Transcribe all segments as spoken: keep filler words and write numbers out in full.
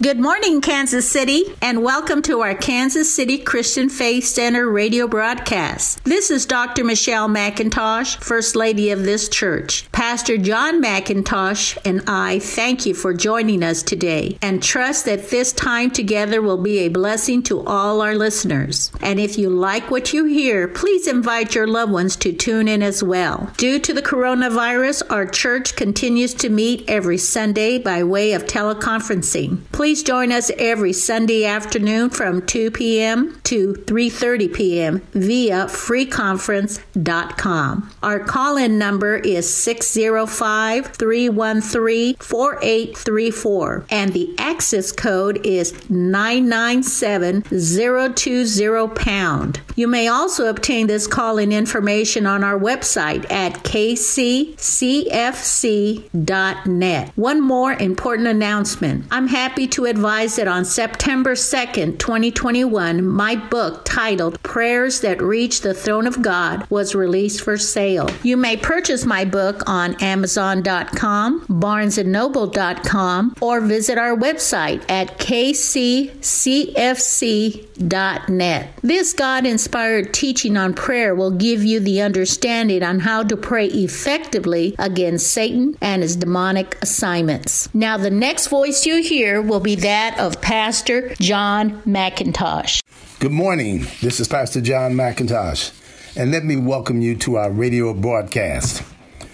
Good morning, Kansas City, and welcome to our Kansas City Christian Faith Center radio broadcast. This is Doctor Michelle McIntosh, First Lady of this church. Pastor John McIntosh and I thank you for joining us today and trust that this time together will be a blessing to all our listeners. And if you like what you hear, please invite your loved ones to tune in as well. Due to the coronavirus, our church continues to meet every Sunday by way of teleconferencing. Please Please join us every Sunday afternoon from two p.m. to three thirty p.m. via free conference dot com. Our call-in number is six oh five, three one three, four eight three four and the access code is nine nine seven zero two zero pound. You may also obtain this call-in information on our website at k c c f c dot net. One more important announcement. I'm happy to advise that on September second, twenty twenty-one, my book titled Prayers That Reach the Throne of God was released for sale. You may purchase my book on amazon dot com, barnes and noble dot com, or visit our website at k c c f c dot net. This God-inspired teaching on prayer will give you the understanding on how to pray effectively against Satan and his demonic assignments. Now, the next voice you hear will be that of Pastor John McIntosh. Good morning. This is Pastor John McIntosh, and let me welcome you to our radio broadcast.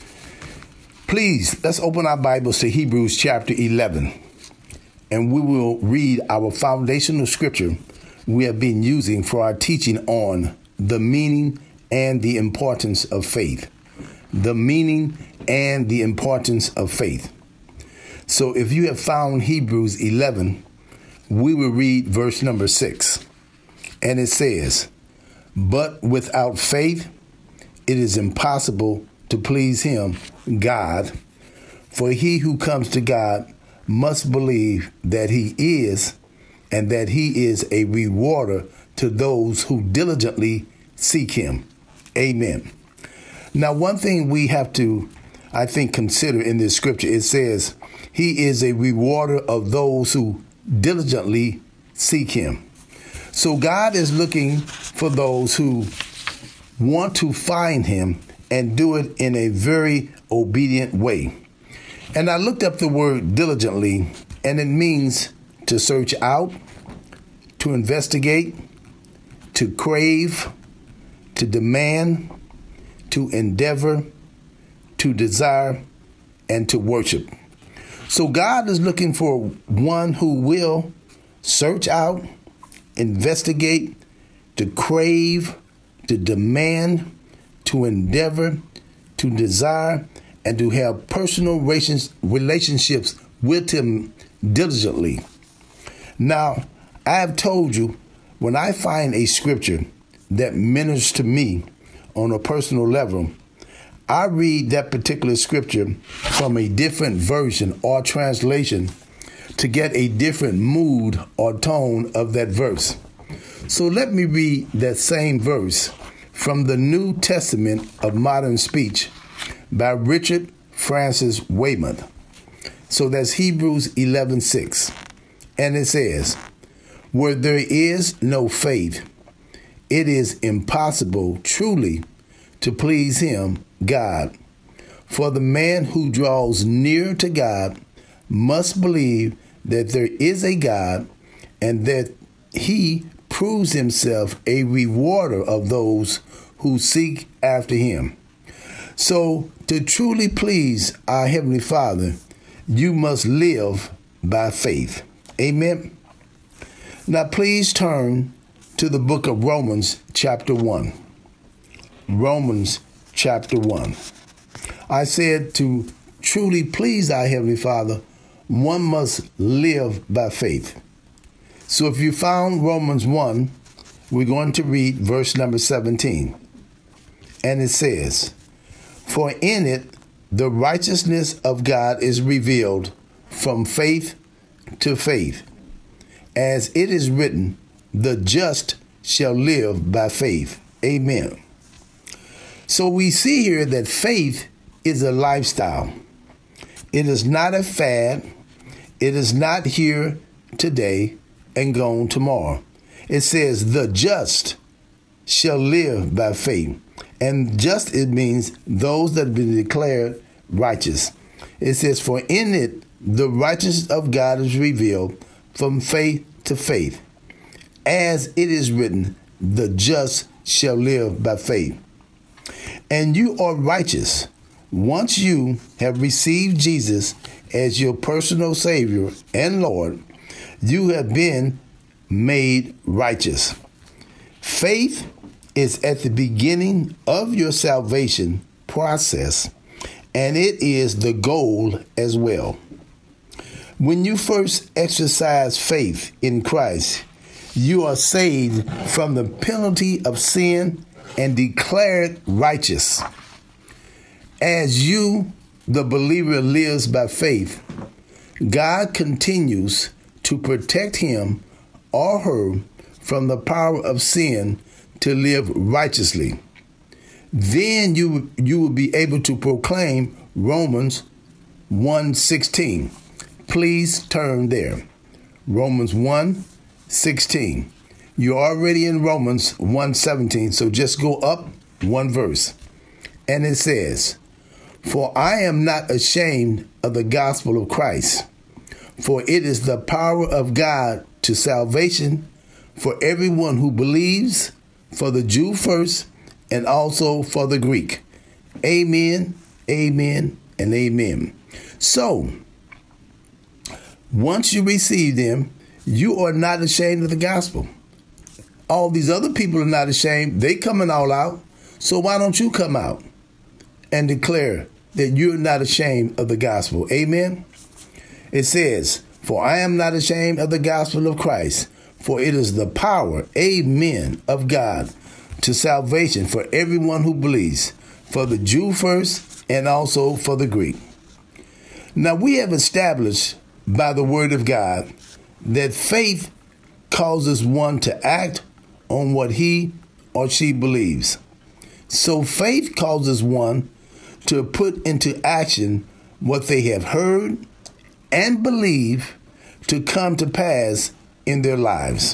Please, let's open our Bibles to Hebrews chapter eleven, and we will read our foundational scripture we have been using for our teaching on the meaning and the importance of faith. The meaning and the importance of faith. So if you have found Hebrews eleven, we will read verse number six. And it says, "But without faith, it is impossible to please him, God. For he who comes to God must believe that he is, and that he is a rewarder to those who diligently seek him." Amen. Now, one thing we have to, I think, consider in this scripture, it says, he is a rewarder of those who diligently seek him. So God is looking for those who want to find him and do it in a very obedient way. And I looked up the word diligently, and it means to search out, to investigate, to crave, to demand, to endeavor, to desire, and to worship. So God is looking for one who will search out, investigate, to crave, to demand, to endeavor, to desire, and to have personal relationships with him diligently. Now, I have told you, when I find a scripture that ministers to me on a personal level, I read that particular scripture from a different version or translation to get a different mood or tone of that verse. So let me read that same verse from the New Testament of Modern Speech by Richard Francis Weymouth. So that's Hebrews eleven six. And it says, "Where there is no faith, it is impossible truly to please him, God. For the man who draws near to God must believe that there is a God, and that he proves himself a rewarder of those who seek after him." So to truly please our Heavenly Father, you must live by faith. Amen. Now please turn to the book of Romans chapter one. Romans chapter one. I said to truly please our Heavenly Father, one must live by faith. So if you found Romans one, we're going to read verse number seventeen. And it says, "For in it the righteousness of God is revealed from faith to faith. As it is written, the just shall live by faith." Amen. So we see here that faith is a lifestyle. It is not a fad. It is not here today and gone tomorrow. It says, the just shall live by faith. And just, it means those that have been declared righteous. It says, for in it the righteousness of God is revealed from faith to faith. As it is written, the just shall live by faith. And you are righteous once you have received Jesus as your personal Savior and Lord. You have been made righteous. Faith is at the beginning of your salvation process, and it is the goal as well. When you first exercise faith in Christ, you are saved from the penalty of sin and declared righteous. As you, the believer, lives by faith, God continues to protect him or her from the power of sin to live righteously. Then you, you will be able to proclaim Romans one sixteen. Please turn there. Romans one sixteen. You're already in Romans one seventeen, so just go up one verse. And it says, for I am not ashamed of the gospel of Christ, for it is the power of God to salvation for everyone who believes, for the Jew first, and also for the Greek. Amen, amen, and amen. So, once you receive them, you are not ashamed of the gospel. All these other people are not ashamed. They coming all out. So why don't you come out and declare that you're not ashamed of the gospel? Amen. It says, for I am not ashamed of the gospel of Christ, for it is the power, amen, of God to salvation for everyone who believes, for the Jew first and also for the Greek. Now we have established by the word of God that faith causes one to act on what he or she believes. So faith causes one to put into action what they have heard and believe to come to pass in their lives.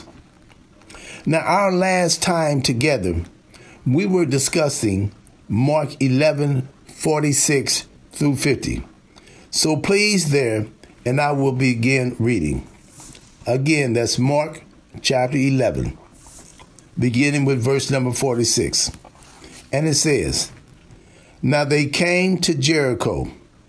Now, our last time together, we were discussing Mark eleven, forty-six through fifty. So please there, and I will begin reading. Again, that's Mark chapter eleven, beginning with verse number forty-six. And it says, now they came to Jericho.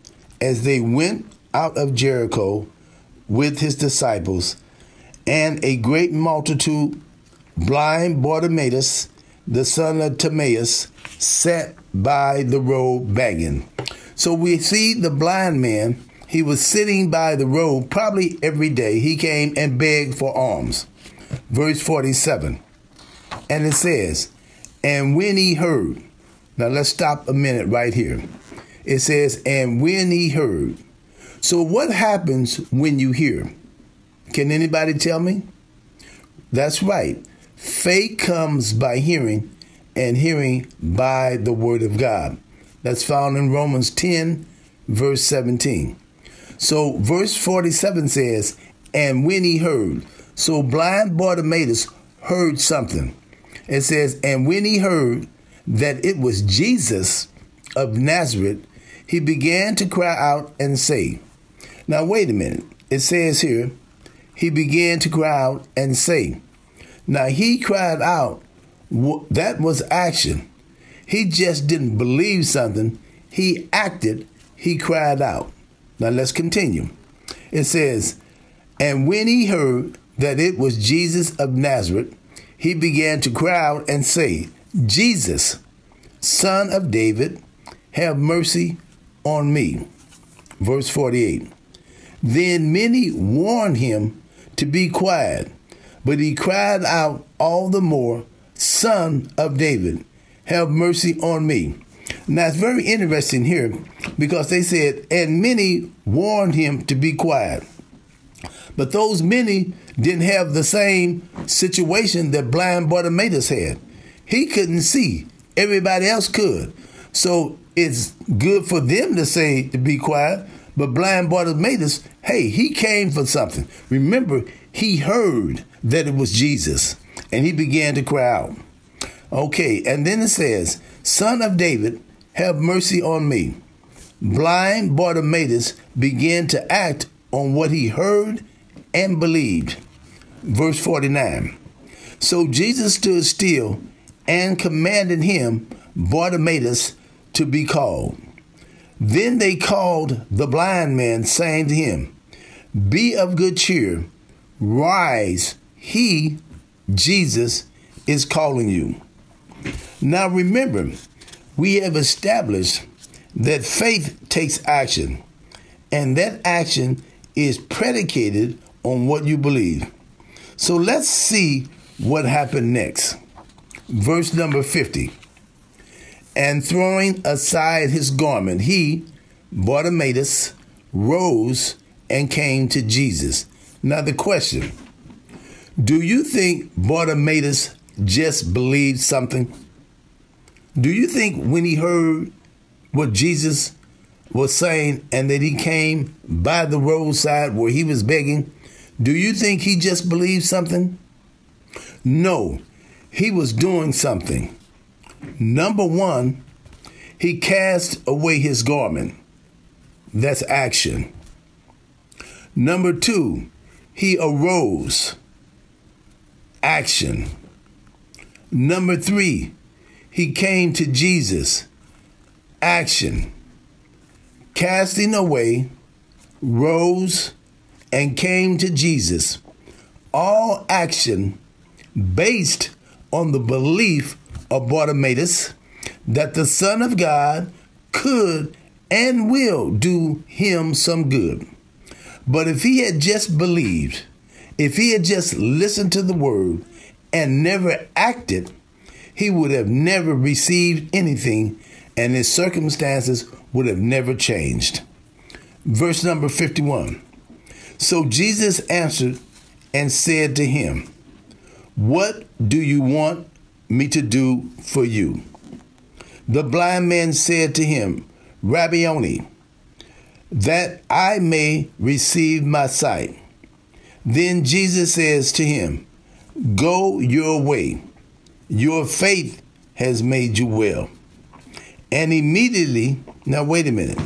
As they went out of Jericho with his disciples, and a great multitude, blind Bartimaeus, the son of Timaeus, sat by the road begging. So we see the blind man. He was sitting by the road probably every day. He came and begged for alms. Verse forty-seven. And it says, and when he heard, now let's stop a minute right here. It says, and when he heard. So what happens when you hear? Can anybody tell me? That's right. Faith comes by hearing, and hearing by the word of God. That's found in Romans ten, verse seventeen. So verse forty-seven says, and when he heard. So blind Bartimaeus heard something. It says, and when he heard that it was Jesus of Nazareth, he began to cry out and say. Now, wait a minute. It says here, he began to cry out and say. Now, he cried out. That was action. He just didn't believe something. He acted. He cried out. Now, let's continue. It says, and when he heard that it was Jesus of Nazareth, he began to cry out and say, Jesus, Son of David, have mercy on me. Verse forty-eight. Then many warned him to be quiet, but he cried out all the more, Son of David, have mercy on me. Now, it's very interesting here because they said, and many warned him to be quiet. But those many didn't have the same situation that blind Bartimaeus had. He couldn't see. Everybody else could. So it's good for them to say to be quiet, But blind Bartimaeus, hey, he came for something. Remember, he heard that it was Jesus, and he began to cry out. Okay, and then it says, Son of David, have mercy on me. Blind Bartimaeus began to act on what he heard and believed. Verse forty-nine. So Jesus stood still and commanded him, Bartimaeus, to be called. Then they called the blind man, saying to him, Be of good cheer, rise, he, Jesus, is calling you. Now remember, we have established that faith takes action, and that action is predicated on what you believe. So let's see what happened next. Verse number fifty. And throwing aside his garment, he, Bartimaeus, rose and came to Jesus. Now the question, do you think Bartimaeus just believed something? Do you think when he heard what Jesus was saying and that he came by the roadside where he was begging, do you think he just believed something? No, he was doing something. Number one, he cast away his garment. That's action. Number two, he arose. Action. Number three, he came to Jesus. Action. Casting away, rose, and came to Jesus. All action based on the belief of Bartimaeus that the Son of God could and will do him some good. But if he had just believed, if he had just listened to the word and never acted, he would have never received anything, and his circumstances would have never changed. Verse number fifty-one. So Jesus answered and said to him, What do you want me to do for you? The blind man said to him, Rabboni, that I may receive my sight. Then Jesus says to him, Go your way. Your faith has made you well. And immediately, now wait a minute.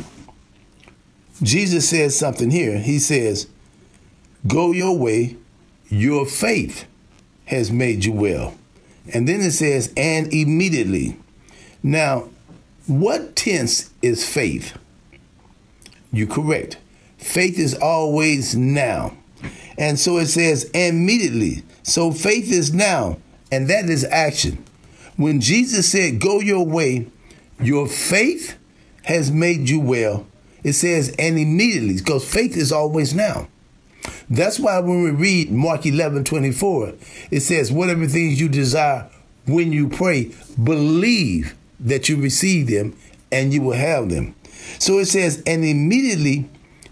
Jesus says something here. He says, Go your way. Your faith has made you well. And then it says, and immediately. Now, what tense is faith? You're correct. Faith is always now. And so it says immediately. So faith is now, and that is action. When Jesus said, go your way, your faith has made you well. It says, and immediately, because faith is always now. That's why when we read Mark eleven twenty-four, it says, whatever things you desire when you pray, believe that you receive them and you will have them. So it says, and immediately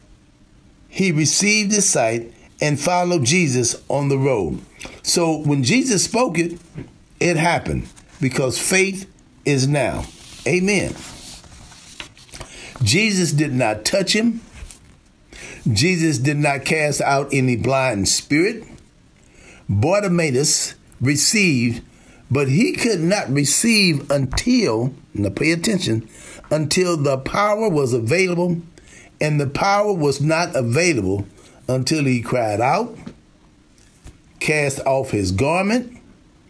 he received his sight and followed Jesus on the road. So when Jesus spoke it, it happened because faith is now. Amen. Jesus did not touch him. Jesus did not cast out any blind spirit. Bartimaeus received, but he could not receive until, now pay attention, until the power was available, and the power was not available until he cried out, cast off his garment,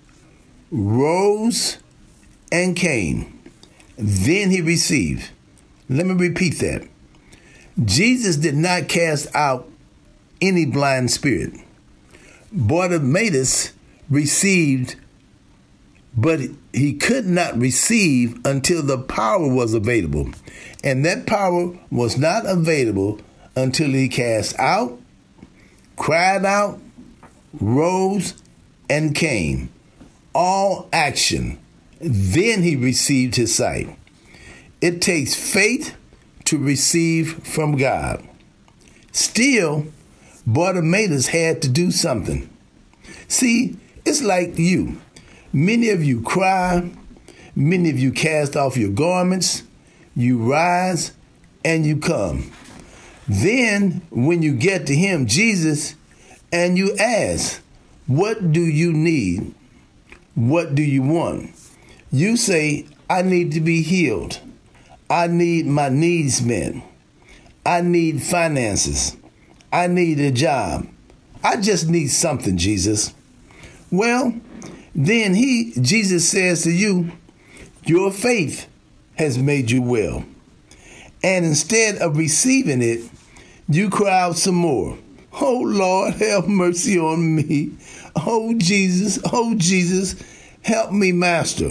rose, and came. Then he received. Let me repeat that. Jesus did not cast out any blind spirit. Bartimaeus received, but he could not receive until the power was available. And that power was not available until he cast out, cried out, rose, and came. All action. Then he received his sight. It takes faith to receive from God. Still, Bartimaeus had to do something. See, it's like you. Many of you cry. Many of you cast off your garments. You rise and you come. Then when you get to him, Jesus, and you ask, what do you need? What do you want? You say, I need to be healed. I need my needs met. I need finances. I need a job. I just need something, Jesus. Well, then he, Jesus says to you, your faith has made you well. And instead of receiving it, you cry out some more. Oh, Lord, have mercy on me. Oh, Jesus, oh, Jesus, help me, Master.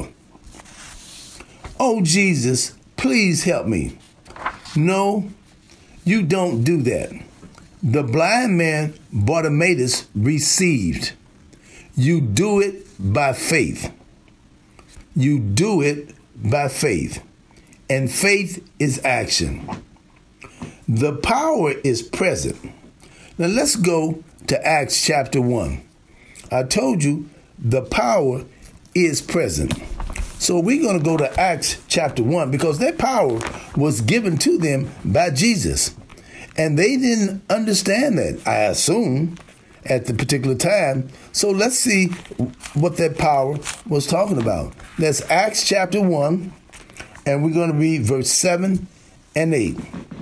Oh, Jesus, please help me. No, you don't do that. The blind man Bartimaeus received. You do it by faith. You do it by faith. And faith is action. The power is present. Now let's go to Acts chapter one. I told you the power is present. So we're going to go to Acts chapter one because that power was given to them by Jesus. And they didn't understand that, I assume, at the particular time. So let's see what that power was talking about. That's Acts chapter one, and we're going to read verse seven and eight.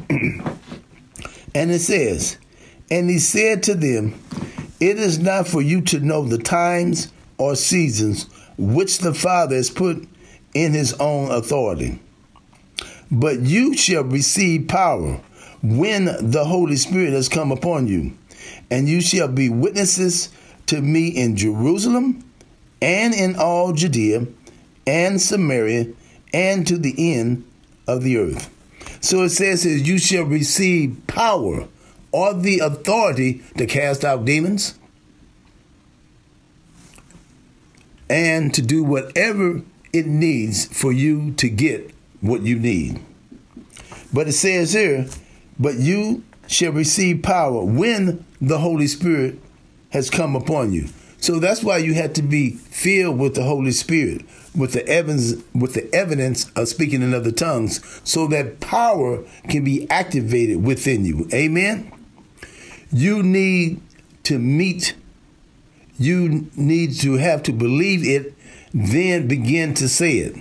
And it says, and he said to them, it is not for you to know the times or seasons which the Father has put in his own authority. But you shall receive power when the Holy Spirit has come upon you, and you shall be witnesses to me in Jerusalem and in all Judea and Samaria and to the end of the earth. So it says here, you shall receive power or the authority to cast out demons and to do whatever it needs for you to get what you need. But it says here, but you shall receive power when the Holy Spirit has come upon you. So that's why you had to be filled with the Holy Spirit, with the evidence, with the evidence of speaking in other tongues, so that power can be activated within you. Amen. You need to meet, you need to have to believe it, then begin to say it.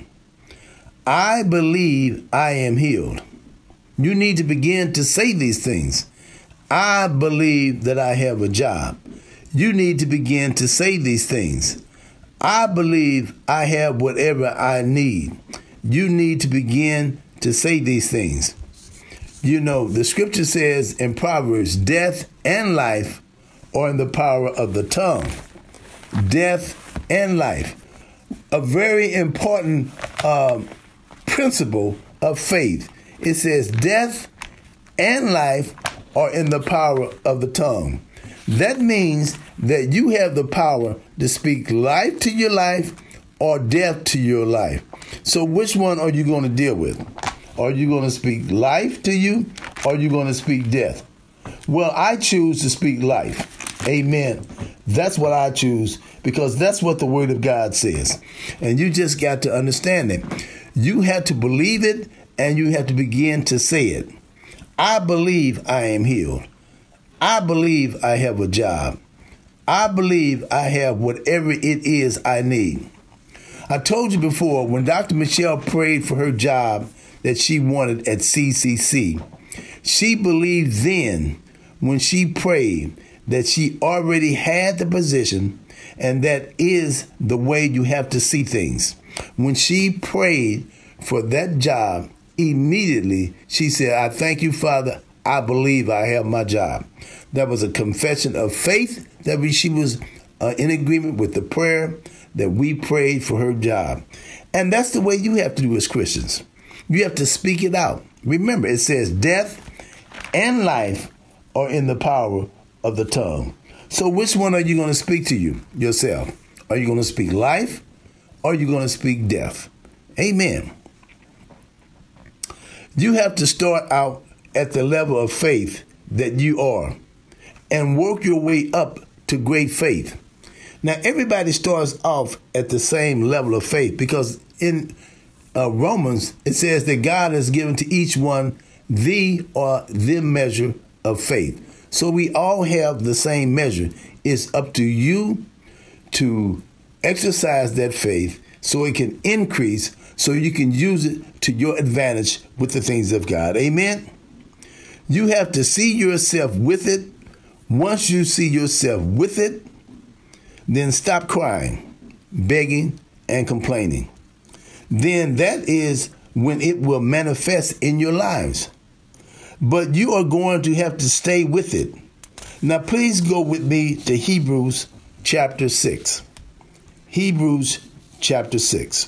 I believe I am healed. You need to begin to say these things. I believe that I have a job. You need to begin to say these things. I believe I have whatever I need. You need to begin to say these things. You know, the scripture says in Proverbs, death and life are in the power of the tongue. Death and life. A very important uh, principle of faith. It says death and life are in the power of the tongue. That means that you have the power to speak life to your life or death to your life. So which one are you going to deal with? Are you going to speak life to you or are you going to speak death? Well, I choose to speak life. Amen. That's what I choose because that's what the Word of God says. And you just got to understand it. You have to believe it and you have to begin to say it. I believe I am healed. I believe I have a job. I believe I have whatever it is I need. I told you before, when Doctor Michelle prayed for her job that she wanted at C C C, she believed then when she prayed that she already had the position, and that is the way you have to see things. When she prayed for that job, immediately she said, I thank you, Father. I believe I have my job. That was a confession of faith that we, she was uh, in agreement with the prayer that we prayed for her job. And that's the way you have to do as Christians. You have to speak it out. Remember, it says death and life are in the power of the tongue. So which one are you going to speak to you yourself? Are you going to speak life or are you going to speak death? Amen. You have to start out at the level of faith that you are and work your way up to great faith. Now, everybody starts off at the same level of faith because in uh, Romans, it says that God has given to each one the or the measure of faith. So we all have the same measure. It's up to you to exercise that faith so it can increase, so you can use it to your advantage with the things of God. Amen? You have to see yourself with it. Once you see yourself with it, then stop crying, begging, and complaining. Then that is when it will manifest in your lives. But you are going to have to stay with it. Now, please go with me to Hebrews chapter six. Hebrews chapter six.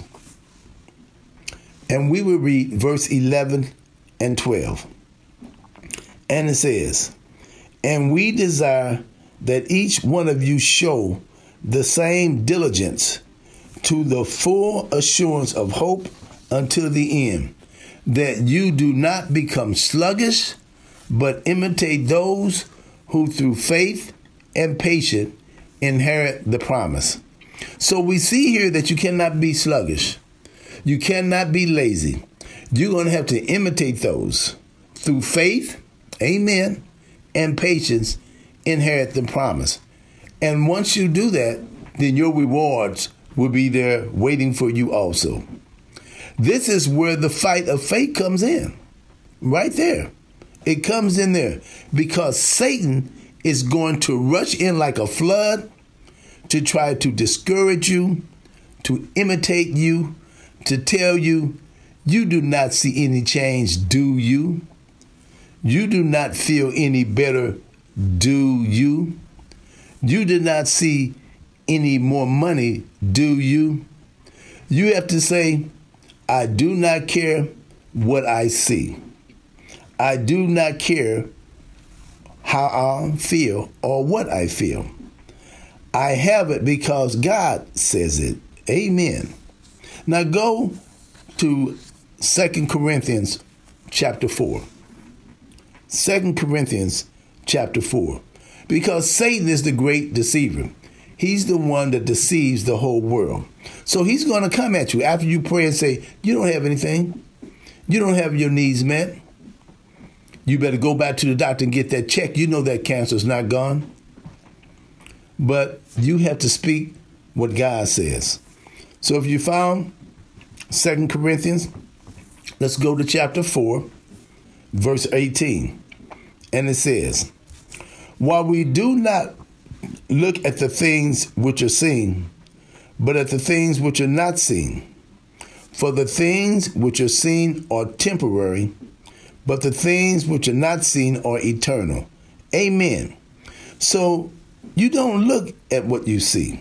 And we will read verse eleven and twelve. And it says, "And we desire that each one of you show the same diligence to the full assurance of hope until the end, that you do not become sluggish, but imitate those who through faith and patience inherit the promise." So we see here that you cannot be sluggish. You cannot be lazy. You're going to have to imitate those through faith, amen, and patience inherit the promise. And once you do that, then your rewards will be there waiting for you also. This is where the fight of faith comes in, right there. It comes in there because Satan is going to rush in like a flood to try to discourage you, to imitate you, to tell you, you do not see any change, do you? You do not feel any better, do you? You do not see any more money, do you? You have to say, I do not care what I see. I do not care how I feel or what I feel. I have it because God says it. Amen. Now go to Second Corinthians chapter four. Second Corinthians chapter four. Because Satan is the great deceiver. He's the one that deceives the whole world. So he's going to come at you after you pray and say, you don't have anything. You don't have your needs met. You better go back to the doctor and get that check. You know that cancer's not gone. But you have to speak what God says. So if you found Second Corinthians, let's go to chapter four, verse eighteen. And it says, while we do not look at the things which are seen, but at the things which are not seen. For the things which are seen are temporary, but the things which are not seen are eternal. Amen. So you don't look at what you see.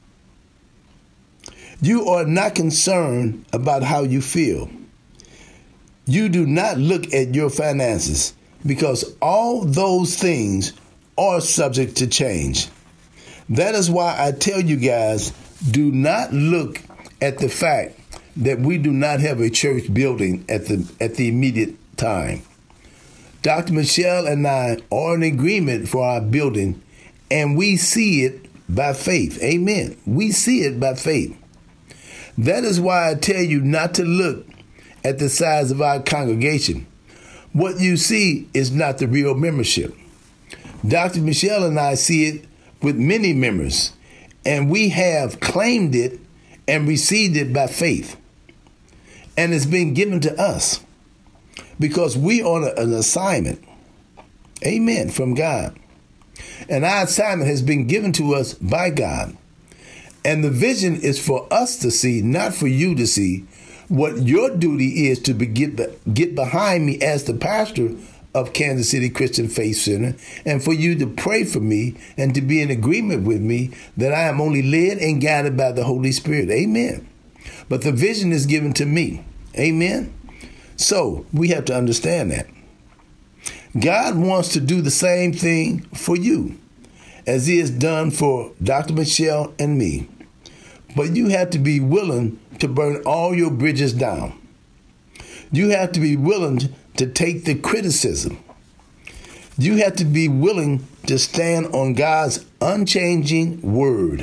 You are not concerned about how you feel. You do not look at your finances because all those things are subject to change. That is why I tell you guys, do not look at the fact that we do not have a church building at the at the immediate time. Doctor Michelle and I are in agreement for our building, and we see it by faith. Amen. We see it by faith. That is why I tell you not to look at the size of our congregation. What you see is not the real membership. Doctor Michelle and I see it with many members, and we have claimed it and received it by faith. And it's been given to us because we are on a, an assignment, amen, from God. And our assignment has been given to us by God. And the vision is for us to see, not for you to see. What your duty is to be, get, get behind me as the pastor of Kansas City Christian Faith Center, and for you to pray for me and to be in agreement with me that I am only led and guided by the Holy Spirit. Amen. But the vision is given to me. Amen. So we have to understand that. God wants to do the same thing for you as he has done for Doctor Michelle and me. But you have to be willing to burn all your bridges down. You have to be willing to take the criticism. You have to be willing to stand on God's unchanging word.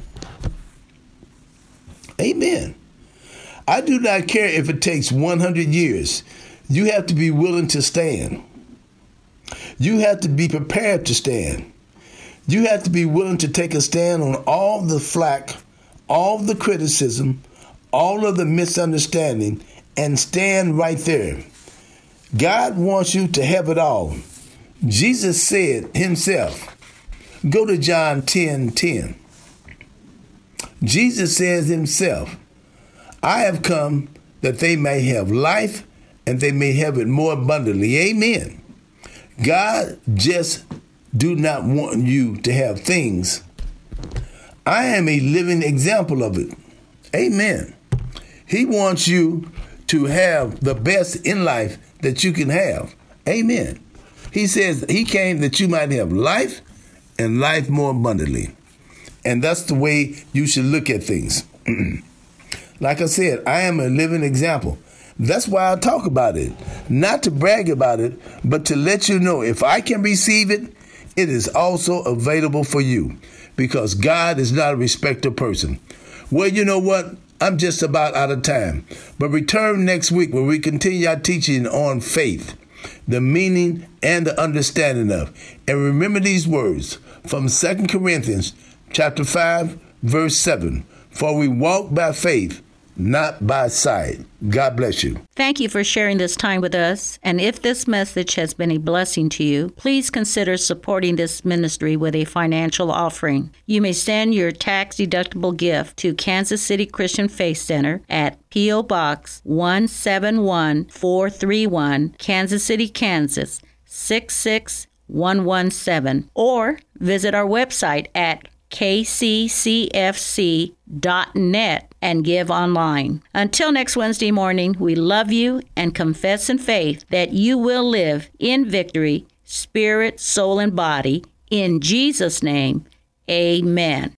Amen. I do not care if it takes one hundred years. You have to be willing to stand. You have to be prepared to stand. You have to be willing to take a stand on all the flack, all the criticism, all of the misunderstanding, and stand right there. God wants you to have it all. Jesus said himself, go to John ten ten. Jesus says himself, I have come that they may have life and they may have it more abundantly. Amen. God just do not want you to have things. I am a living example of it. Amen. He wants you to have the best in life that you can have. Amen. He says he came that you might have life and life more abundantly. And that's the way you should look at things. Like I said, I am a living example. That's why I talk about it. Not to brag about it, but to let you know if I can receive it, it is also available for you. Because God is not a respecter of person. Well, you know what? I'm just about out of time. But return next week where we continue our teaching on faith, the meaning and the understanding of. And remember these words from Second Corinthians chapter five, verse seven. For we walk by faith, not by sight. God bless you. Thank you for sharing this time with us. And if this message has been a blessing to you, please consider supporting this ministry with a financial offering. You may send your tax-deductible gift to Kansas City Christian Faith Center at P O. Box one seven one four three one, Kansas City, Kansas six six one one seven, or visit our website at k c c f c dot net and give online. Until next Wednesday morning, we love you and confess in faith that you will live in victory, spirit, soul, and body. In Jesus' name, amen.